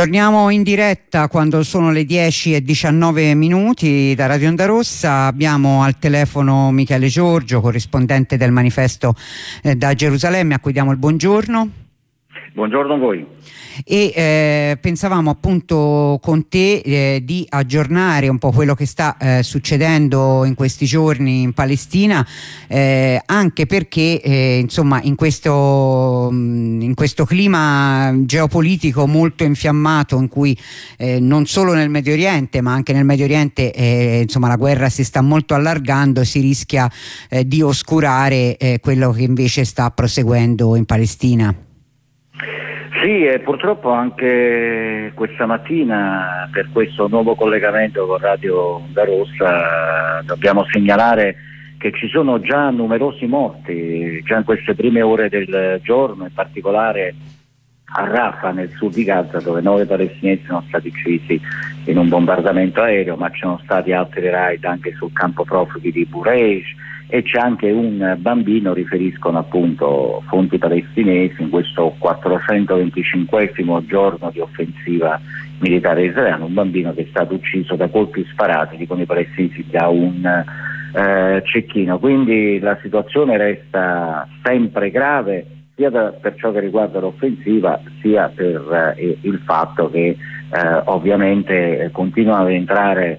Torniamo in diretta quando sono le 10:19 da Radio Onda Rossa. Abbiamo al telefono Michele Giorgio, corrispondente del Manifesto da Gerusalemme, a cui diamo il buongiorno. Buongiorno a voi. E pensavamo appunto con te di aggiornare un po' quello che sta succedendo in questi giorni in Palestina, anche perché insomma in questo clima geopolitico molto infiammato, in cui non solo nel Medio Oriente ma anche nel Medio Oriente insomma la guerra si sta molto allargando, si rischia di oscurare quello che invece sta proseguendo in Palestina. Sì, e purtroppo anche questa mattina, per questo nuovo collegamento con Radio Onda Rossa, dobbiamo segnalare che ci sono già numerosi morti, già in queste prime ore del giorno, in particolare a Rafah, nel sud di Gaza, dove 9 palestinesi sono stati uccisi in un bombardamento aereo, ma ci sono stati altri raid anche sul campo profughi di Bureij, e c'è anche un bambino, riferiscono appunto fonti palestinesi, in questo 425esimo giorno di offensiva militare israeliana, un bambino che è stato ucciso da colpi sparati, dicono i palestinesi, da un cecchino. Quindi la situazione resta sempre grave, sia per ciò che riguarda l'offensiva, sia per il fatto che ovviamente continuano ad entrare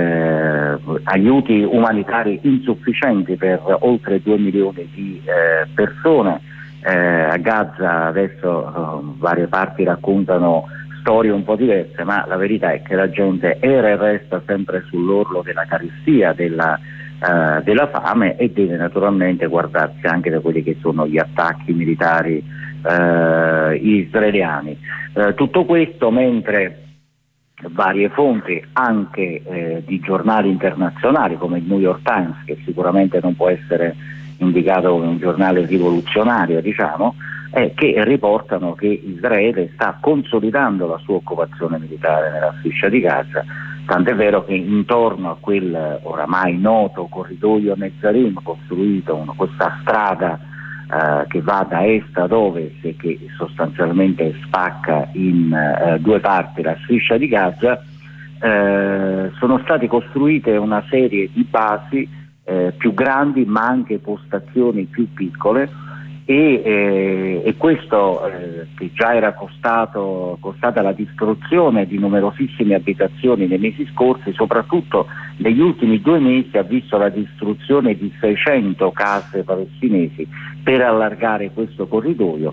aiuti umanitari insufficienti per oltre 2 milioni di persone. A Gaza adesso varie parti raccontano storie un po' diverse, ma la verità è che la gente era e resta sempre sull'orlo della carestia, della fame, e deve naturalmente guardarsi anche da quelli che sono gli attacchi militari israeliani. Tutto questo mentre varie fonti anche di giornali internazionali come il New York Times, che sicuramente non può essere indicato come un giornale rivoluzionario, diciamo, che riportano che Israele sta consolidando la sua occupazione militare nella striscia di Gaza, tant'è vero che intorno a quel oramai noto corridoio Netzarim costruito, questa strada che va da est ad ovest e che sostanzialmente spacca in due parti la striscia di Gaza, sono state costruite una serie di basi più grandi, ma anche postazioni più piccole, e questo che già era costata la distruzione di numerosissime abitazioni nei mesi scorsi, soprattutto negli ultimi 2 mesi ha visto la distruzione di 600 case palestinesi per allargare questo corridoio,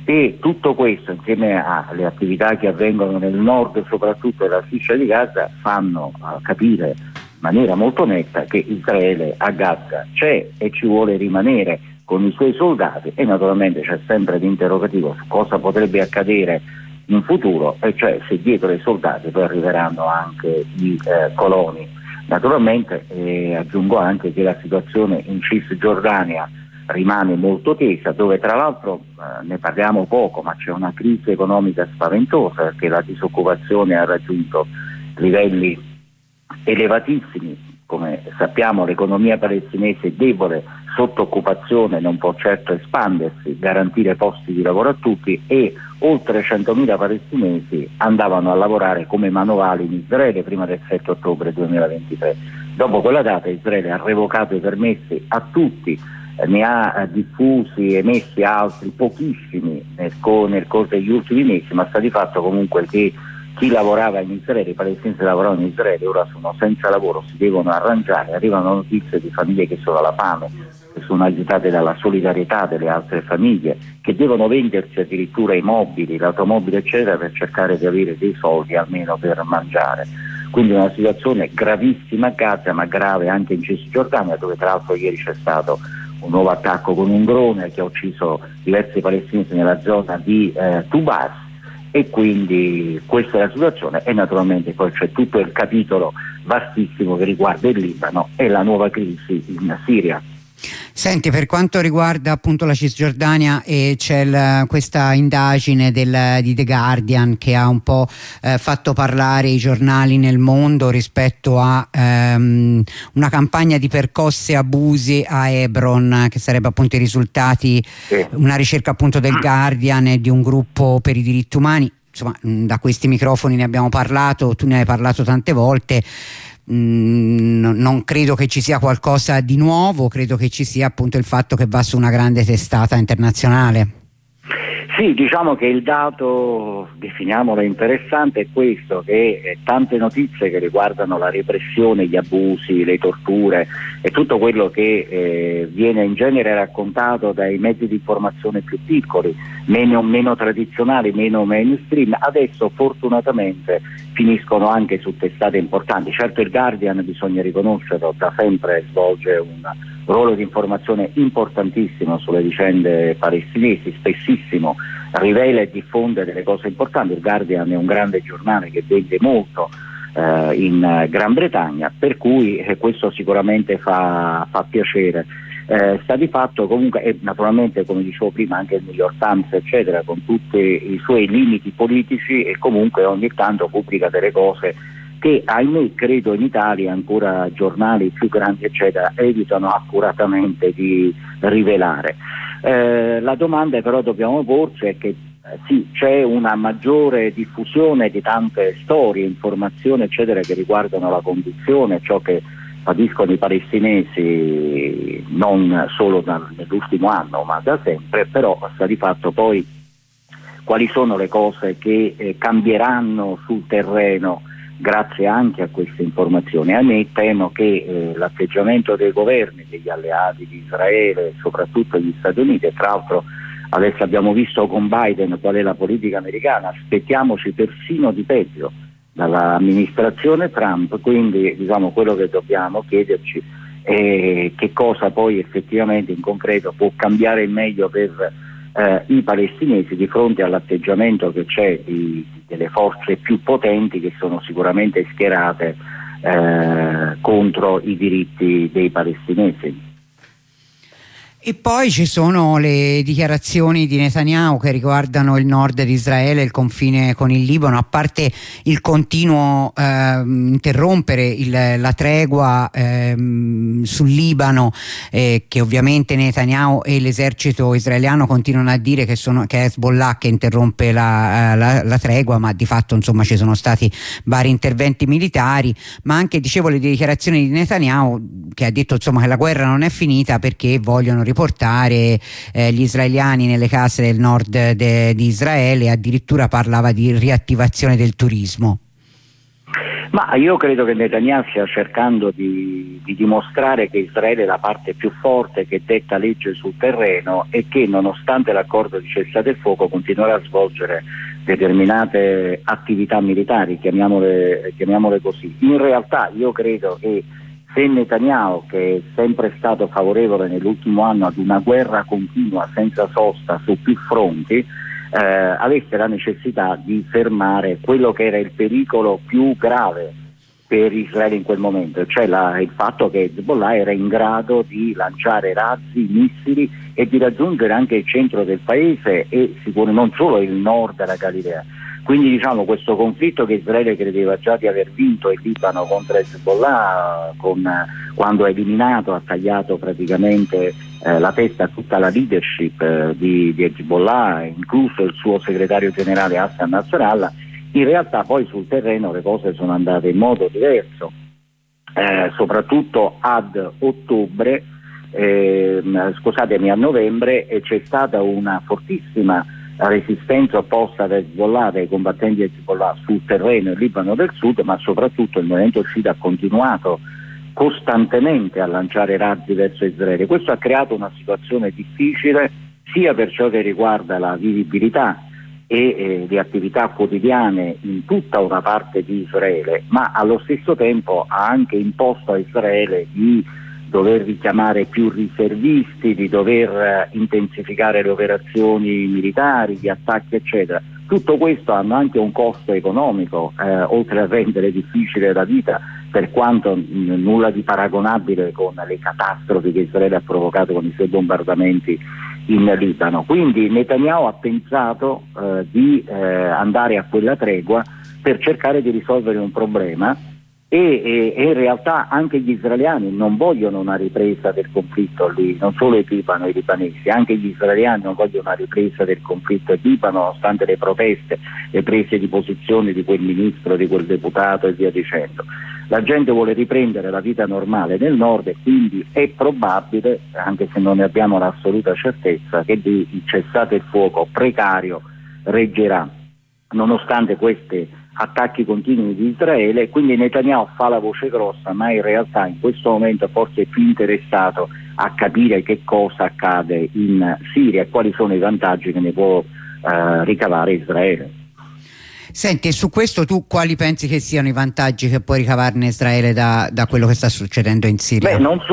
e tutto questo insieme alle attività che avvengono nel nord soprattutto della striscia di Gaza fanno capire in maniera molto netta che Israele a Gaza c'è e ci vuole rimanere con i suoi soldati, e naturalmente c'è sempre l'interrogativo su cosa potrebbe accadere in futuro, e cioè se dietro ai soldati poi arriveranno anche i coloni. Naturalmente aggiungo anche che la situazione in Cisgiordania rimane molto tesa, dove tra l'altro ne parliamo poco, ma c'è una crisi economica spaventosa, perché la disoccupazione ha raggiunto livelli elevatissimi. Come sappiamo, l'economia palestinese è debole, sotto occupazione, non può certo espandersi, garantire posti di lavoro a tutti, e oltre 100.000 palestinesi andavano a lavorare come manovali in Israele prima del 7 ottobre 2023. Dopo quella data Israele ha revocato i permessi a tutti, ne ha diffusi, emessi altri pochissimi nel corso degli ultimi mesi, ma sta di fatto comunque che chi lavorava in Israele, i palestinesi lavoravano in Israele, ora sono senza lavoro, si devono arrangiare, arrivano notizie di famiglie che sono alla fame, che sono agitate dalla solidarietà delle altre famiglie, che devono vendersi addirittura i mobili, l'automobile eccetera, per cercare di avere dei soldi almeno per mangiare. Quindi una situazione gravissima a Gaza, ma grave anche in Cisgiordania, dove tra l'altro ieri c'è stato un nuovo attacco con un drone che ha ucciso diversi palestinesi nella zona di Tubas. E quindi questa è la situazione, e naturalmente poi c'è tutto il capitolo vastissimo che riguarda il Libano e la nuova crisi in Siria. Senti, per quanto riguarda appunto la Cisgiordania, c'è questa indagine di The Guardian che ha un po' fatto parlare i giornali nel mondo rispetto a una campagna di percosse e abusi a Hebron, che sarebbe appunto i risultati, una ricerca appunto del Guardian e di un gruppo per i diritti umani. insomma, da questi microfoni ne abbiamo parlato, tu ne hai parlato tante volte. Non credo che ci sia qualcosa di nuovo, credo che ci sia appunto il fatto che va su una grande testata internazionale. Sì, diciamo che il dato, definiamolo interessante, è questo, che tante notizie che riguardano la repressione, gli abusi, le torture e tutto quello che viene in genere raccontato dai mezzi di informazione più piccoli, meno tradizionali, meno mainstream, adesso fortunatamente finiscono anche su testate importanti. Certo il Guardian, bisogna riconoscerlo, da sempre svolge un ruolo di informazione importantissimo sulle vicende palestinesi, spessissimo rivela e diffonde delle cose importanti. Il Guardian è un grande giornale che vende molto in Gran Bretagna, per cui questo sicuramente fa piacere. Sta di fatto comunque, e naturalmente come dicevo prima anche il New York Times eccetera, con tutti i suoi limiti politici, e comunque ogni tanto pubblica delle cose che ahimè credo in Italia ancora giornali più grandi eccetera evitano accuratamente di rivelare. La domanda però dobbiamo porci è che sì, c'è una maggiore diffusione di tante storie, informazioni eccetera che riguardano la condizione, ciò che patiscono i palestinesi non solo nell'ultimo anno ma da sempre, però sta di fatto poi quali sono le cose che cambieranno sul terreno grazie anche a queste informazioni. A me temo che l'atteggiamento dei governi, degli alleati di Israele, soprattutto gli Stati Uniti, e tra l'altro adesso abbiamo visto con Biden qual è la politica americana, aspettiamoci persino di peggio dall'amministrazione Trump, quindi diciamo quello che dobbiamo chiederci è che cosa poi effettivamente in concreto può cambiare in meglio per i palestinesi di fronte all'atteggiamento che c'è delle forze più potenti che sono sicuramente schierate contro i diritti dei palestinesi. E poi ci sono le dichiarazioni di Netanyahu che riguardano il nord di Israele, il confine con il Libano, a parte il continuo interrompere la tregua sul Libano, che ovviamente Netanyahu e l'esercito israeliano continuano a dire che è Hezbollah che interrompe la tregua, ma di fatto insomma ci sono stati vari interventi militari, ma anche dicevo le dichiarazioni di Netanyahu che ha detto insomma che la guerra non è finita perché vogliono riportare gli israeliani nelle case del nord di Israele, addirittura parlava di riattivazione del turismo. Ma io credo che Netanyahu stia cercando di dimostrare che Israele è la parte più forte che detta legge sul terreno e che nonostante l'accordo di cessate il fuoco continuerà a svolgere determinate attività militari, chiamiamole così. In realtà io credo che se Netanyahu, che è sempre stato favorevole nell'ultimo anno ad una guerra continua senza sosta su più fronti, avesse la necessità di fermare quello che era il pericolo più grave per Israele in quel momento, cioè il fatto che Hezbollah era in grado di lanciare razzi, missili e di raggiungere anche il centro del paese e non solo il nord della Galilea. Quindi diciamo questo conflitto che Israele credeva già di aver vinto il Libano contro Hezbollah, quando ha eliminato, ha tagliato praticamente la testa a tutta la leadership di Hezbollah, incluso il suo segretario generale Hassan Nasrallah, in realtà poi sul terreno le cose sono andate in modo diverso, soprattutto a novembre c'è stata una fortissima resistenza opposta da Hezbollah, dai combattenti Hezbollah sul terreno del Libano del Sud, ma soprattutto il movimento sciita ha continuato costantemente a lanciare razzi verso Israele. Questo ha creato una situazione difficile sia per ciò che riguarda la vivibilità e le attività quotidiane in tutta una parte di Israele, ma allo stesso tempo ha anche imposto a Israele di dover richiamare più riservisti, di dover intensificare le operazioni militari, gli attacchi eccetera. Tutto questo hanno anche un costo economico, oltre a rendere difficile la vita, per quanto nulla di paragonabile con le catastrofi che Israele ha provocato con i suoi bombardamenti in Libano. Quindi Netanyahu ha pensato di andare a quella tregua per cercare di risolvere un problema e in realtà anche gli israeliani non vogliono una ripresa del conflitto lì, non solo il Libano e i libanesi, anche gli israeliani non vogliono una ripresa del conflitto in Libano, nonostante le proteste, le prese di posizione di quel ministro, di quel deputato e via dicendo. La gente vuole riprendere la vita normale nel nord, e quindi è probabile, anche se non ne abbiamo l'assoluta certezza, che il cessate il fuoco precario reggerà nonostante questi attacchi continui di Israele. Quindi Netanyahu fa la voce grossa, ma in realtà in questo momento forse è più interessato a capire che cosa accade in Siria e quali sono i vantaggi che ne può ricavare Israele. Senti, e su questo tu quali pensi che siano i vantaggi che può ricavarne Israele da quello che sta succedendo in Siria? Beh, non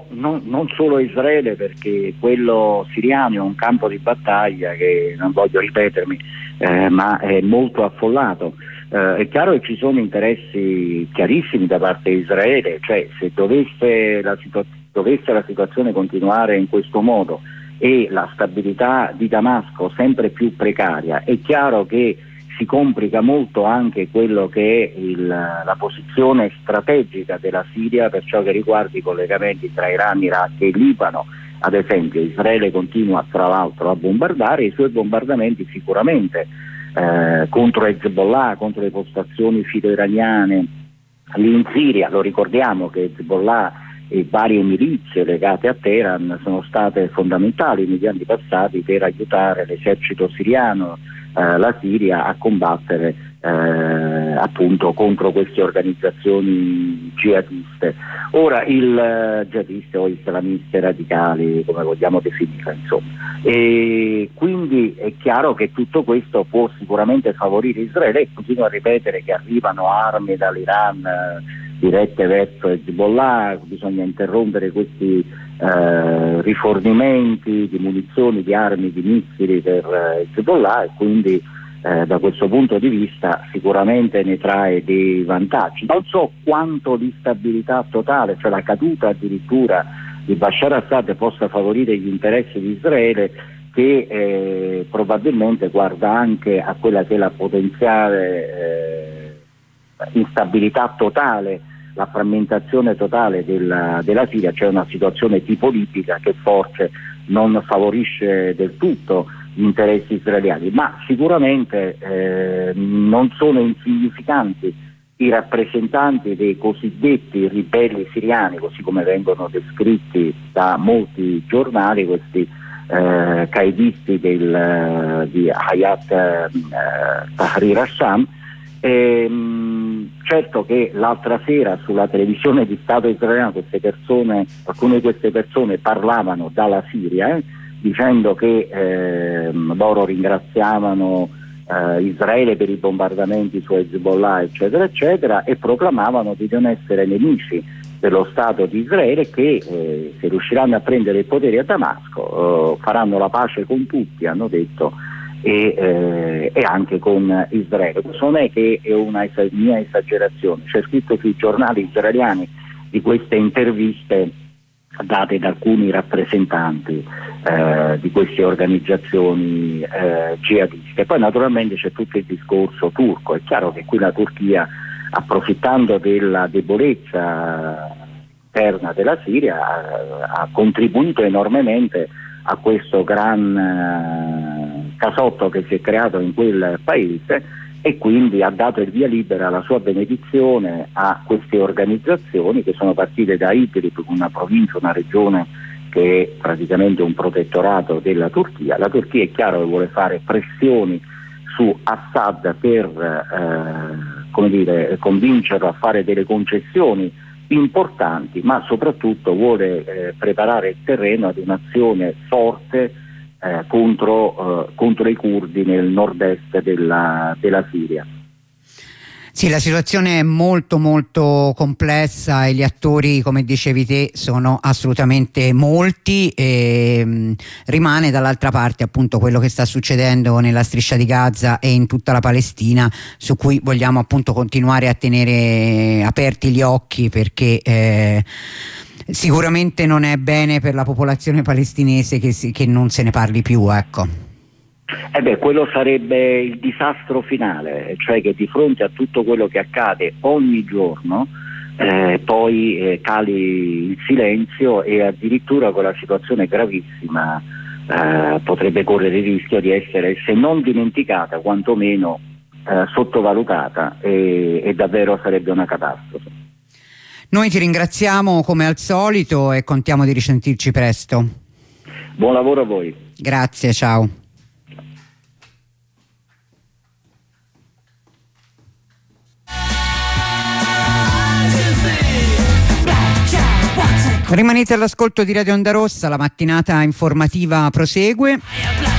solo Israele, perché quello siriano è un campo di battaglia che, non voglio ripetermi, ma è molto affollato. È chiaro che ci sono interessi chiarissimi da parte di Israele, cioè se dovesse la situazione continuare in questo modo e la stabilità di Damasco sempre più precaria, è chiaro che si complica molto anche quello che è la posizione strategica della Siria per ciò che riguarda i collegamenti tra Iran, Iraq e Libano. Ad esempio Israele continua tra l'altro a bombardare, i suoi bombardamenti sicuramente contro Hezbollah, contro le postazioni filo-iraniane lì in Siria. Lo ricordiamo che Hezbollah e varie milizie legate a Teheran sono state fondamentali negli anni passati per aiutare l'esercito siriano, la Siria, a combattere appunto contro queste organizzazioni jihadiste. Ora jihadiste o islamiste radicali, come vogliamo definire, insomma. E quindi è chiaro che tutto questo può sicuramente favorire Israele, e continuo a ripetere che arrivano armi dall'Iran dirette verso Hezbollah, bisogna interrompere questi rifornimenti di munizioni, di armi, di missili per Hezbollah, e quindi da questo punto di vista sicuramente ne trae dei vantaggi. Non so quanto l'instabilità totale, cioè la caduta addirittura di Bashar Assad, possa favorire gli interessi di Israele, che probabilmente guarda anche a quella che è la potenziale instabilità totale, la frammentazione totale della Siria, cioè una situazione tipo libica che forse non favorisce del tutto gli interessi israeliani. Ma sicuramente non sono insignificanti i rappresentanti dei cosiddetti ribelli siriani, così come vengono descritti da molti giornali, questi qaidisti di Hayat Tahrir al-Sham. Certo che l'altra sera sulla televisione di Stato israeliano alcune di queste persone parlavano dalla Siria, dicendo che loro ringraziavano Israele per i bombardamenti su Hezbollah, eccetera eccetera, e proclamavano di non essere nemici dello Stato di Israele, che se riusciranno a prendere il potere a Damasco faranno la pace con tutti, hanno detto, e anche con Israele. Questo non è che è una mia esagerazione, c'è scritto sui giornali israeliani di queste interviste date da alcuni rappresentanti di queste organizzazioni jihadiste. Poi naturalmente c'è tutto il discorso turco. È chiaro che qui la Turchia, approfittando della debolezza interna della Siria, ha contribuito enormemente a questo gran casotto che si è creato in quel paese, e quindi ha dato il via libera, la sua benedizione a queste organizzazioni che sono partite da Idlib, una provincia, una regione che è praticamente un protettorato della Turchia. La Turchia è chiaro che vuole fare pressioni su Assad per convincerlo a fare delle concessioni importanti, ma soprattutto vuole preparare il terreno ad un'azione forte contro i curdi nel nord-est della Siria. Sì, la situazione è molto molto complessa e gli attori, come dicevi te, sono assolutamente molti, e rimane dall'altra parte appunto quello che sta succedendo nella striscia di Gaza e in tutta la Palestina, su cui vogliamo appunto continuare a tenere aperti gli occhi, perché sicuramente non è bene per la popolazione palestinese che non se ne parli più, ecco. Quello sarebbe il disastro finale, cioè che di fronte a tutto quello che accade ogni giorno poi cali il silenzio e addirittura quella situazione gravissima potrebbe correre il rischio di essere, se non dimenticata, quantomeno sottovalutata, e davvero sarebbe una catastrofe. Noi ti ringraziamo come al solito e contiamo di risentirci presto. Buon lavoro a voi. Grazie, ciao. Rimanete all'ascolto di Radio Onda Rossa, la mattinata informativa prosegue.